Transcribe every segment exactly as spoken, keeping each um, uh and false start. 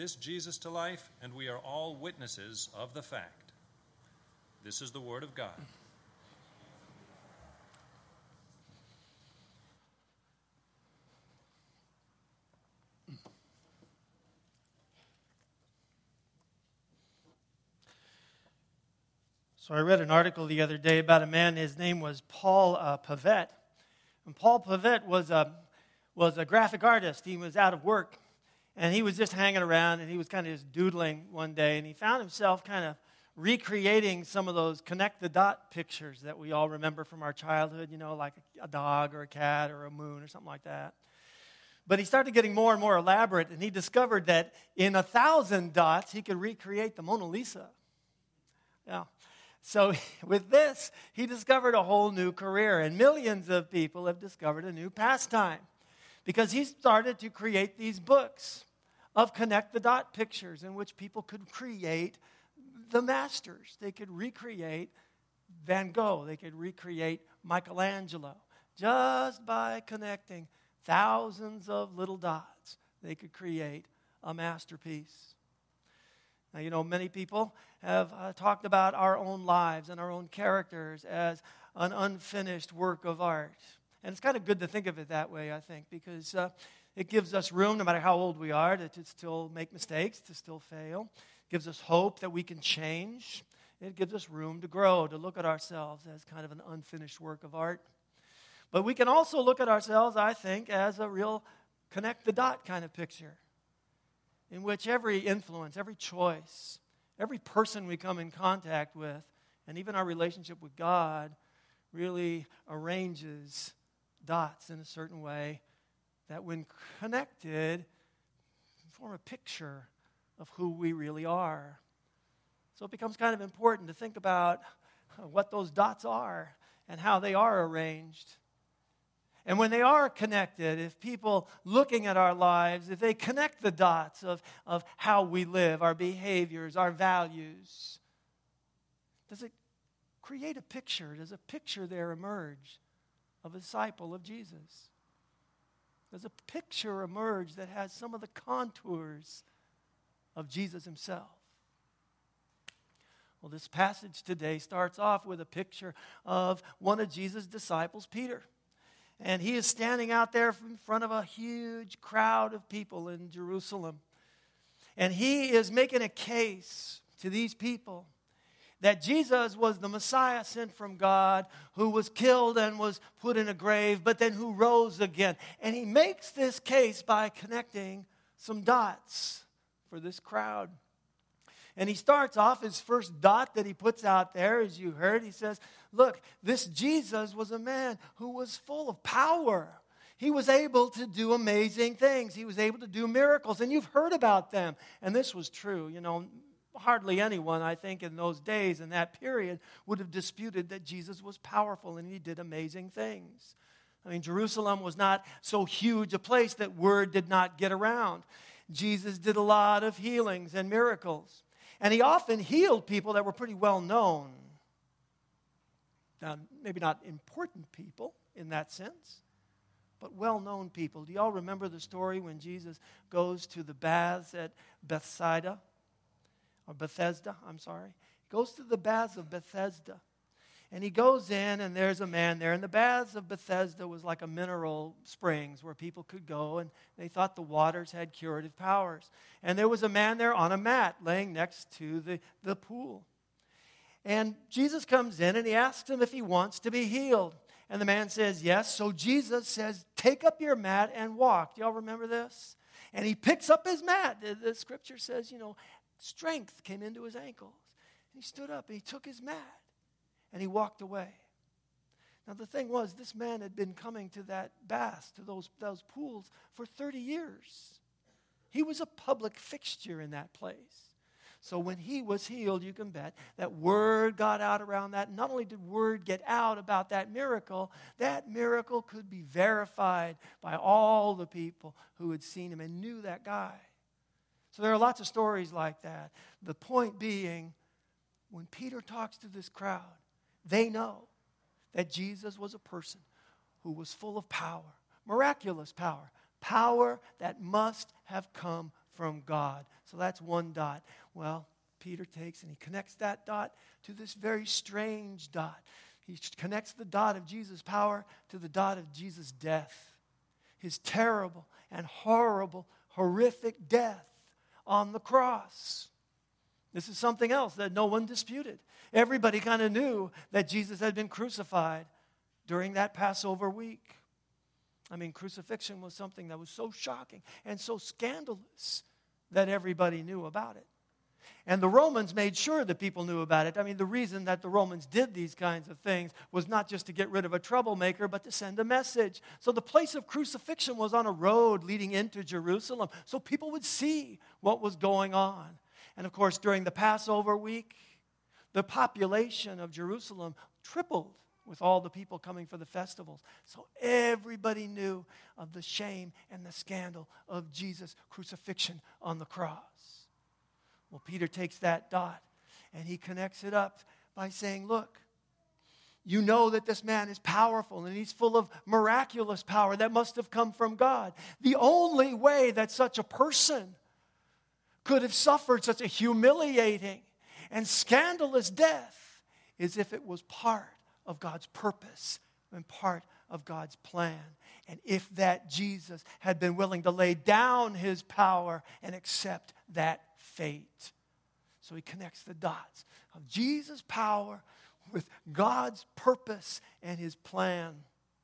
this Jesus to life, and we are all witnesses of the fact. This is the Word of God. So I read an article the other day about a man. His name was Paul uh, Pavet. And Paul Pavet was a, was a graphic artist. He was out of work. And he was just hanging around, and he was kind of just doodling one day. And he found himself kind of recreating some of those connect-the-dot pictures that we all remember from our childhood, you know, like a dog or a cat or a moon or something like that. But he started getting more and more elaborate, and he discovered that in a thousand dots, he could recreate the Mona Lisa. Yeah. So with this, he discovered a whole new career, and millions of people have discovered a new pastime because he started to create these books of connect-the-dot pictures in which people could create the masters. They could recreate Van Gogh. They could recreate Michelangelo just by connecting thousands of little dots. They could create a masterpiece. Now, you know, many people have uh, talked about our own lives and our own characters as an unfinished work of art. And it's kind of good to think of it that way, I think, because uh, it gives us room, no matter how old we are, to, to still make mistakes, to still fail. It gives us hope that we can change. It gives us room to grow, to look at ourselves as kind of an unfinished work of art. But we can also look at ourselves, I think, as a real connect-the-dot kind of picture, in which every influence, every choice, every person we come in contact with, and even our relationship with God, really arranges dots in a certain way that when connected, form a picture of who we really are. So it becomes kind of important to think about what those dots are and how they are arranged. And when they are connected, if people looking at our lives, if they connect the dots of, of how we live, our behaviors, our values, does it create a picture? Does a picture there emerge of a disciple of Jesus? Does a picture emerge that has some of the contours of Jesus himself? Well, this passage today starts off with a picture of one of Jesus' disciples, Peter. And he is standing out there in front of a huge crowd of people in Jerusalem. And he is making a case to these people that Jesus was the Messiah sent from God, who was killed and was put in a grave, but then who rose again. And he makes this case by connecting some dots for this crowd. And he starts off, his first dot that he puts out there, as you heard, he says, look, this Jesus was a man who was full of power. He was able to do amazing things. He was able to do miracles, and you've heard about them. And this was true. You know, hardly anyone, I think, in those days, in that period, would have disputed that Jesus was powerful and he did amazing things. I mean, Jerusalem was not so huge a place that word did not get around. Jesus did a lot of healings and miracles. And he often healed people that were pretty well known. Now, maybe not important people in that sense, but well-known people. Do you all remember the story when Jesus goes to the baths at Bethsaida? Or Bethesda, I'm sorry. He goes to the baths of Bethesda. And he goes in, and there's a man there. And the baths of Bethesda was like a mineral springs where people could go, and they thought the waters had curative powers. And there was a man there on a mat laying next to the, the pool. And Jesus comes in, and he asks him if he wants to be healed. And the man says, yes. So Jesus says, take up your mat and walk. Do y'all remember this? And he picks up his mat. The, the scripture says, you know, strength came into his ankles. And he stood up, and he took his mat. And he walked away. Now the thing was, this man had been coming to that bath, to those, those pools, for thirty years. He was a public fixture in that place. So when he was healed, you can bet that word got out around that. Not only did word get out about that miracle, that miracle could be verified by all the people who had seen him and knew that guy. So there are lots of stories like that. The point being, when Peter talks to this crowd, they know that Jesus was a person who was full of power, miraculous power, power that must have come from God. So that's one dot. Well, Peter takes and he connects that dot to this very strange dot. He connects the dot of Jesus' power to the dot of Jesus' death. His terrible and horrible, horrific death on the cross. This is something else that no one disputed. Everybody kind of knew that Jesus had been crucified during that Passover week. I mean, crucifixion was something that was so shocking and so scandalous that everybody knew about it. And the Romans made sure that people knew about it. I mean, the reason that the Romans did these kinds of things was not just to get rid of a troublemaker, but to send a message. So the place of crucifixion was on a road leading into Jerusalem, so people would see what was going on. And of course, during the Passover week, the population of Jerusalem tripled with all the people coming for the festivals. So everybody knew of the shame and the scandal of Jesus' crucifixion on the cross. Well, Peter takes that dot and he connects it up by saying, look, you know that this man is powerful and he's full of miraculous power that must have come from God. The only way that such a person could have suffered such a humiliating and scandalous death is if it was part of God's purpose and part of God's plan. And if that Jesus had been willing to lay down his power and accept that fate. So he connects the dots of Jesus' power with God's purpose and his plan.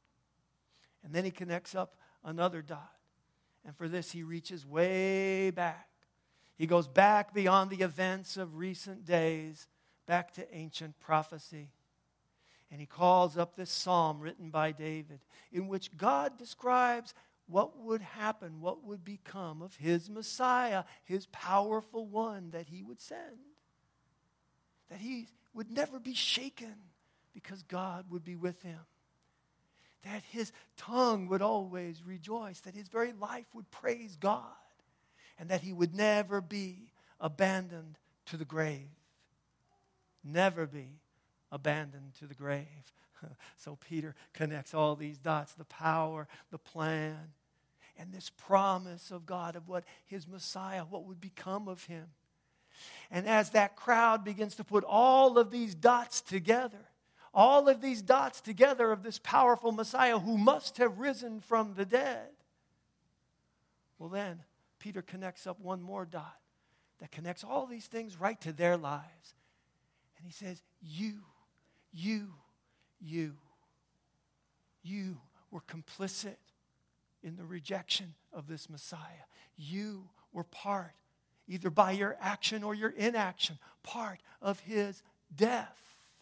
And then he connects up another dot. And for this he reaches way back. He goes back beyond the events of recent days, back to ancient prophecy. And he calls up this psalm written by David, in which God describes what would happen, what would become of his Messiah, his powerful one that he would send. That he would never be shaken because God would be with him. That his tongue would always rejoice, that his very life would praise God, and that he would never be abandoned to the grave. Never be abandoned to the grave. So Peter connects all these dots, the power, the plan, and this promise of God of what his Messiah, what would become of him. And as that crowd begins to put all of these dots together, all of these dots together of this powerful Messiah who must have risen from the dead, well then, Peter connects up one more dot that connects all these things right to their lives. And he says, you, you, you, you were complicit in the rejection of this Messiah. You were part, either by your action or your inaction, part of his death.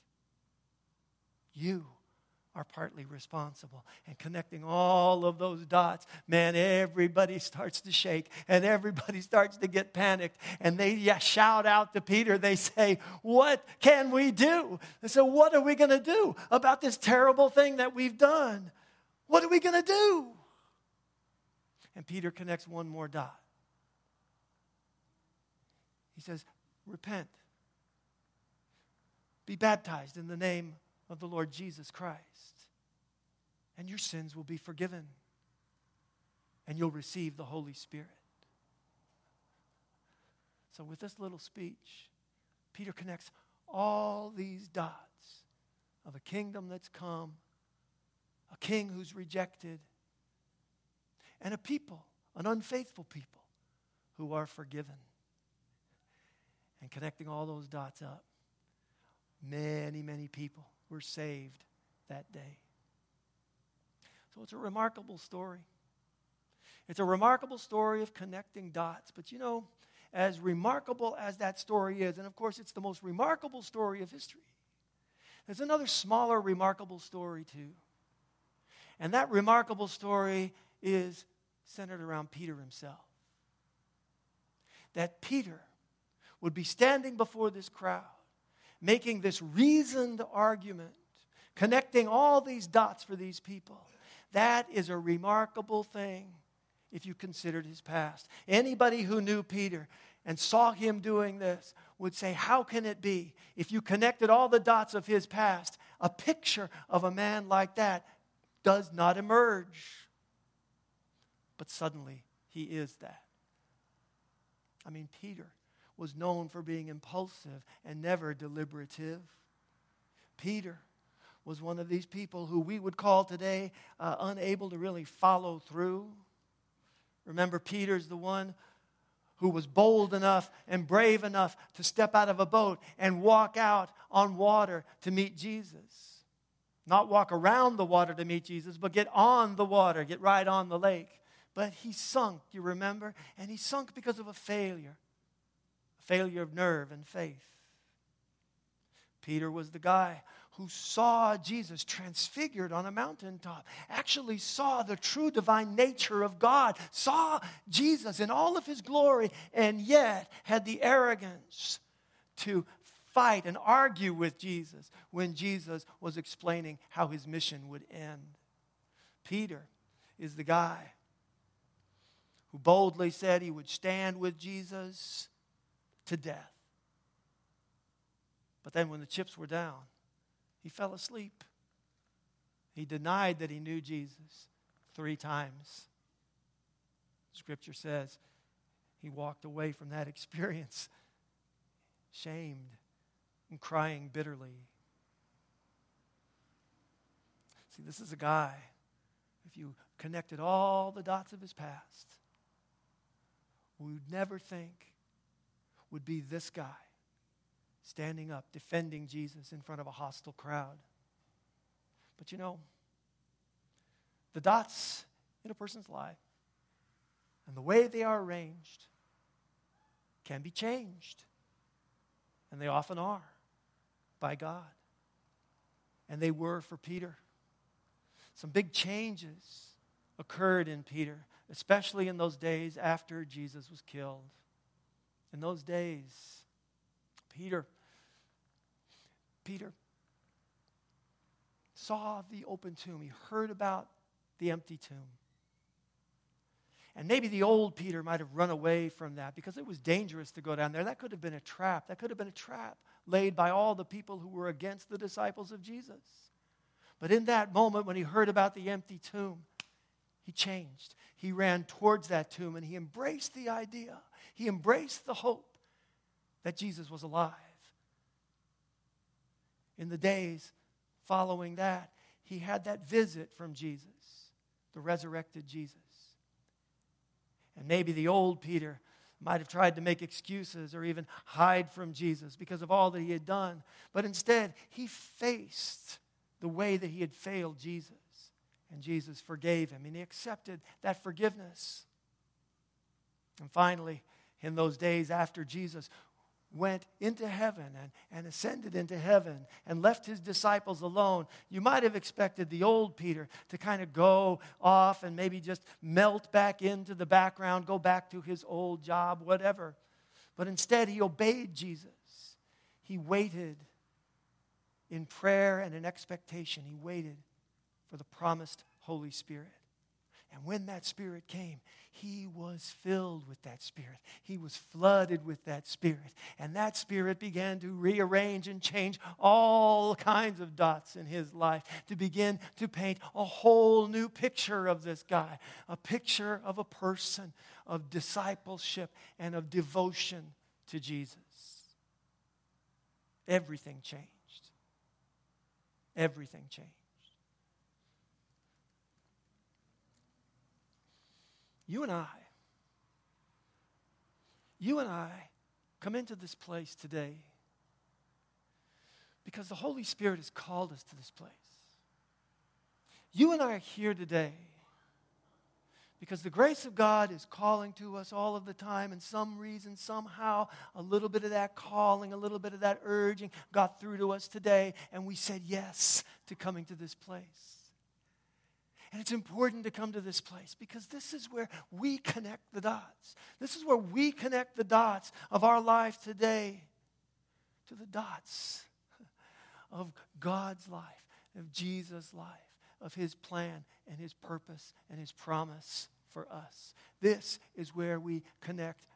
You are partly responsible. And connecting all of those dots, man, everybody starts to shake and everybody starts to get panicked. And they yeah, shout out to Peter. They say, what can we do? And so what are we going to do about this terrible thing that we've done? What are we going to do? And Peter connects one more dot. He says, repent. Be baptized in the name of the Lord Jesus Christ, and your sins will be forgiven, and you'll receive the Holy Spirit. So with this little speech, Peter connects all these dots of a kingdom that's come, a king who's rejected, and a people, an unfaithful people, who are forgiven. And connecting all those dots up, many, many people were saved that day. So it's a remarkable story. It's a remarkable story of connecting dots. But you know, as remarkable as that story is, and of course it's the most remarkable story of history, there's another smaller remarkable story too. And that remarkable story is centered around Peter himself. That Peter would be standing before this crowd, making this reasoned argument, connecting all these dots for these people. That is a remarkable thing if you considered his past. Anybody who knew Peter and saw him doing this would say, how can it be, if you connected all the dots of his past, a picture of a man like that does not emerge? But suddenly, he is that. I mean, Peter was known for being impulsive and never deliberative. Peter was one of these people who we would call today uh, unable to really follow through. Remember, Peter's the one who was bold enough and brave enough to step out of a boat and walk out on water to meet Jesus. Not walk around the water to meet Jesus, but get on the water, get right on the lake. But he sunk, you remember? And he sunk because of a failure. A failure of nerve and faith. Peter was the guy who saw Jesus transfigured on a mountaintop, actually saw the true divine nature of God, saw Jesus in all of his glory, and yet had the arrogance to fight and argue with Jesus when Jesus was explaining how his mission would end. Peter is the guy who boldly said he would stand with Jesus to death. But then when the chips were down, he fell asleep. He denied that he knew Jesus three times. Scripture says he walked away from that experience shamed and crying bitterly. See, this is a guy, if you connected all the dots of his past, we would never think would be this guy standing up, defending Jesus in front of a hostile crowd. But you know, the dots in a person's life and the way they are arranged can be changed. And they often are by God. And they were for Peter. Some big changes occurred in Peter, especially in those days after Jesus was killed. In those days, Peter Peter saw the open tomb. He heard about the empty tomb. And maybe the old Peter might have run away from that because it was dangerous to go down there. That could have been a trap. That could have been a trap laid by all the people who were against the disciples of Jesus. But in that moment when he heard about the empty tomb, he changed. He ran towards that tomb and he embraced the idea. He embraced the hope that Jesus was alive. In the days following that, he had that visit from Jesus, the resurrected Jesus. And maybe the old Peter might have tried to make excuses or even hide from Jesus because of all that he had done. But instead, he faced the way that he had failed Jesus. And Jesus forgave him, and he accepted that forgiveness. And finally, in those days after Jesus went into heaven and, and ascended into heaven and left his disciples alone, you might have expected the old Peter to kind of go off and maybe just melt back into the background, go back to his old job, whatever. But instead, he obeyed Jesus. He waited in prayer and in expectation. He waited for the promised Holy Spirit. And when that Spirit came, he was filled with that Spirit. He was flooded with that Spirit. And that Spirit began to rearrange and change all kinds of dots in his life, to begin to paint a whole new picture of this guy, a picture of a person, of discipleship and of devotion to Jesus. Everything changed. Everything changed. You and I, you and I come into this place today because the Holy Spirit has called us to this place. You and I are here today because the grace of God is calling to us all of the time, and some reason, somehow, a little bit of that calling, a little bit of that urging got through to us today, and we said yes to coming to this place. And it's important to come to this place because this is where we connect the dots. This is where we connect the dots of our life today to the dots of God's life, of Jesus' life, of his plan and his purpose and his promise for us. This is where we connect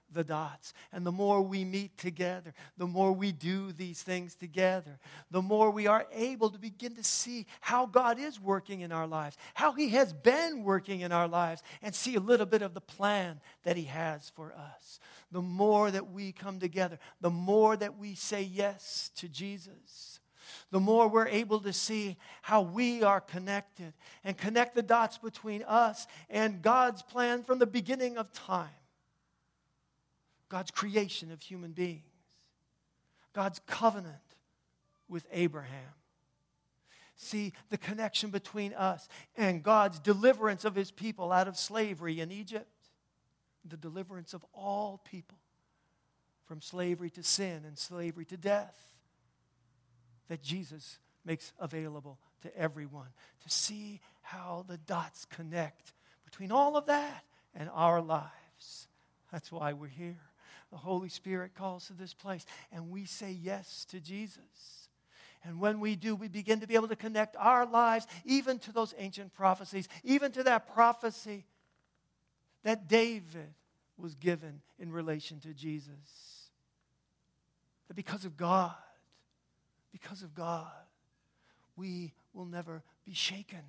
the dots. And the more we meet together, the more we do these things together, the more we are able to begin to see how God is working in our lives, how He has been working in our lives, and see a little bit of the plan that He has for us. The more that we come together, the more that we say yes to Jesus, the more we're able to see how we are connected and connect the dots between us and God's plan from the beginning of time. God's creation of human beings, God's covenant with Abraham. See the connection between us and God's deliverance of His people out of slavery in Egypt, the deliverance of all people from slavery to sin and slavery to death that Jesus makes available to everyone. To see how the dots connect between all of that and our lives. That's why we're here. The Holy Spirit calls to this place, and we say yes to Jesus. And when we do, we begin to be able to connect our lives even to those ancient prophecies, even to that prophecy that David was given in relation to Jesus. That because of God, because of God, we will never be shaken.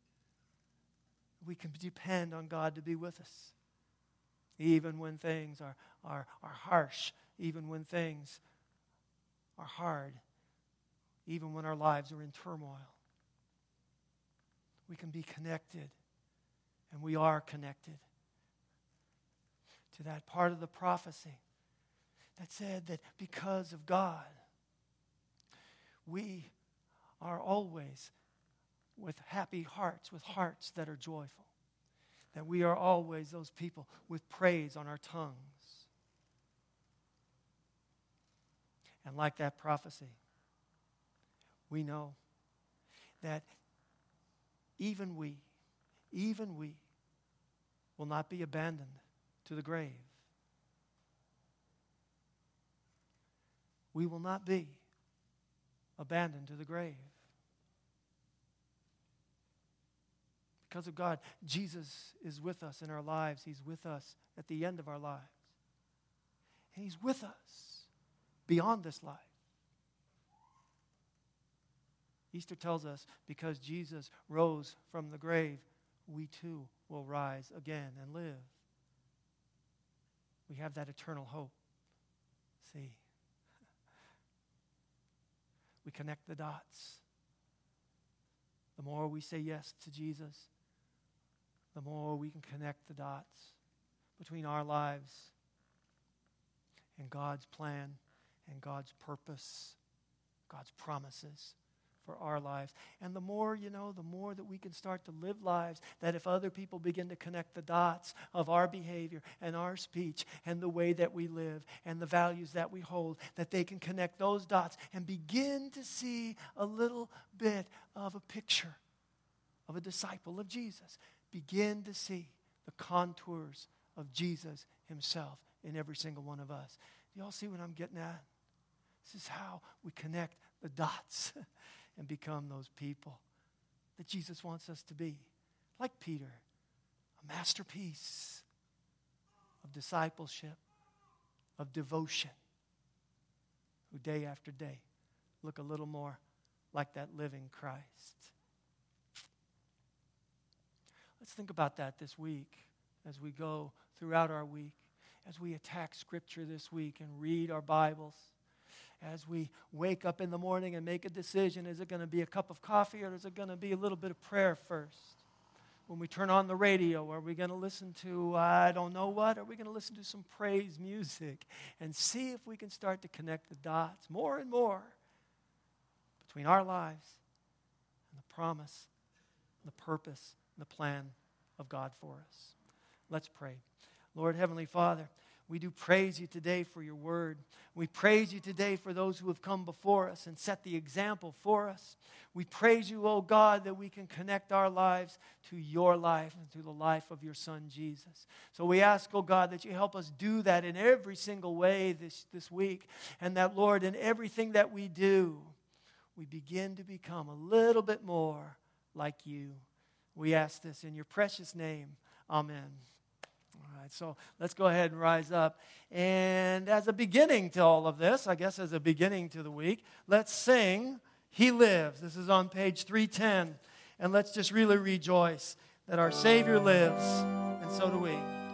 We can depend on God to be with us. Even when things are, are, are harsh, even when things are hard, even when our lives are in turmoil. We can be connected, and we are connected to that part of the prophecy that said that because of God, we are always with happy hearts, with hearts that are joyful. That we are always those people with praise on our tongues. And like that prophecy, we know that even we, even we will not be abandoned to the grave. We will not be abandoned to the grave. Because of God, Jesus is with us in our lives. He's with us at the end of our lives. And He's with us beyond this life. Easter tells us because Jesus rose from the grave, we too will rise again and live. We have that eternal hope. See, we connect the dots. The more we say yes to Jesus, the more we can connect the dots between our lives and God's plan and God's purpose, God's promises for our lives. And the more, you know, the more that we can start to live lives that if other people begin to connect the dots of our behavior and our speech and the way that we live and the values that we hold, that they can connect those dots and begin to see a little bit of a picture of a disciple of Jesus. Begin to see the contours of Jesus Himself in every single one of us. Do y'all see what I'm getting at? This is how we connect the dots and become those people that Jesus wants us to be. Like Peter, a masterpiece of discipleship, of devotion, who day after day look a little more like that living Christ. Let's think about that this week as we go throughout our week, as we attack Scripture this week and read our Bibles, as we wake up in the morning and make a decision. Is it going to be a cup of coffee or is it going to be a little bit of prayer first? When we turn on the radio, are we going to listen to, I don't know what? Are we going to listen to some praise music and see if we can start to connect the dots more and more between our lives and the promise, the purpose, the plan of God for us? Let's pray. Lord, Heavenly Father, we do praise You today for Your word. We praise You today for those who have come before us and set the example for us. We praise You, oh God, that we can connect our lives to Your life and to the life of Your Son, Jesus. So we ask, oh God, that You help us do that in every single way this, this week. And that, Lord, in everything that we do, we begin to become a little bit more like You. We ask this in Your precious name. Amen. right, so let's go ahead and rise up. And as a beginning to all of this, I guess as a beginning to the week, let's sing He Lives. This is on page three ten. And let's just really rejoice that our Savior lives, and so do we.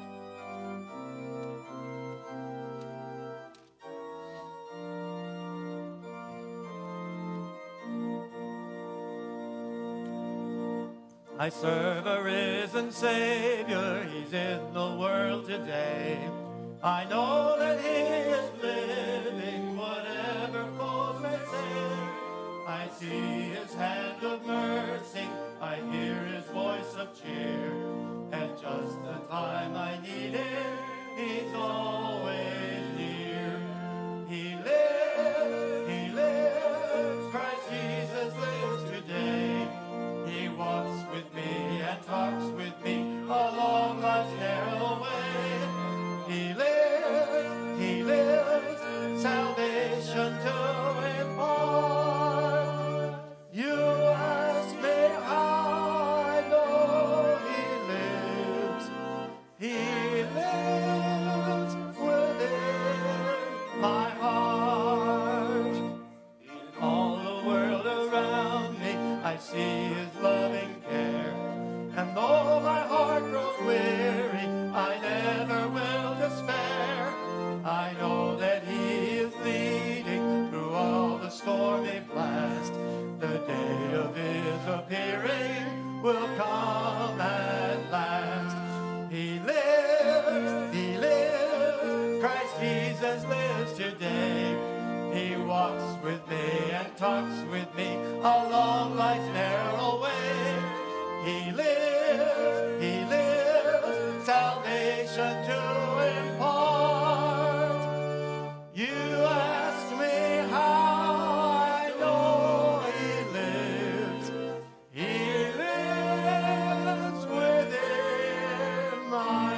I serve a risen Savior, He's in the world today. I know that He is living, whatever foes may say. I see His hand of mercy, I hear His voice of cheer. At just the time I need Him, He's always near. He lives, He lives, Christ Jesus lives today. He walks with me and talks with me along life's narrow way. He lives, He lives, salvation to impart. You ask me how I know He lives. He lives within my heart. In all the world around me, I see His loving care. And though my heart grows weary, I never will despair. I know that He is leading through all the stormy blast. The day of His appearing will come at last. He lives, He lives, Christ Jesus lives today. He walks with me and talks with me along life's narrow way. He lives, He lives, salvation to impart. You ask me how I know He lives. He lives within my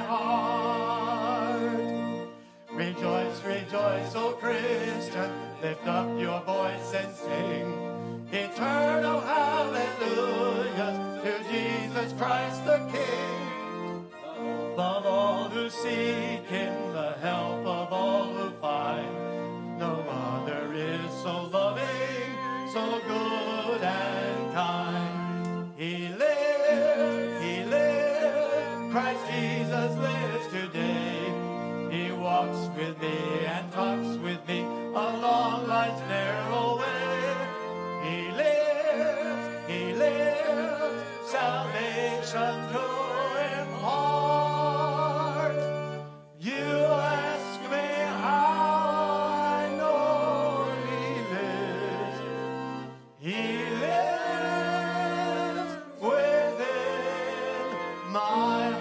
heart. Rejoice, rejoice, O Christian, lift up your voice and sing eternal hallelujahs to Jesus Christ the King. Above all who seek Him, the help of all who find, no other is so loving, so good and kind. He lives, He lives, Christ Jesus lives today. He walks with me and talks with me along life's narrow way. He lives, He lives, salvation to impart. You ask me how I know He lives. He lives within my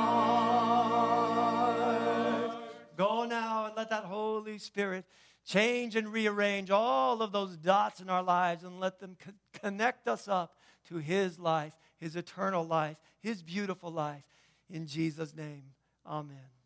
heart. Go now and let that Holy Spirit change and rearrange all of those dots in our lives and let them co- connect us up to His life, His eternal life, His beautiful life. In Jesus' name, amen.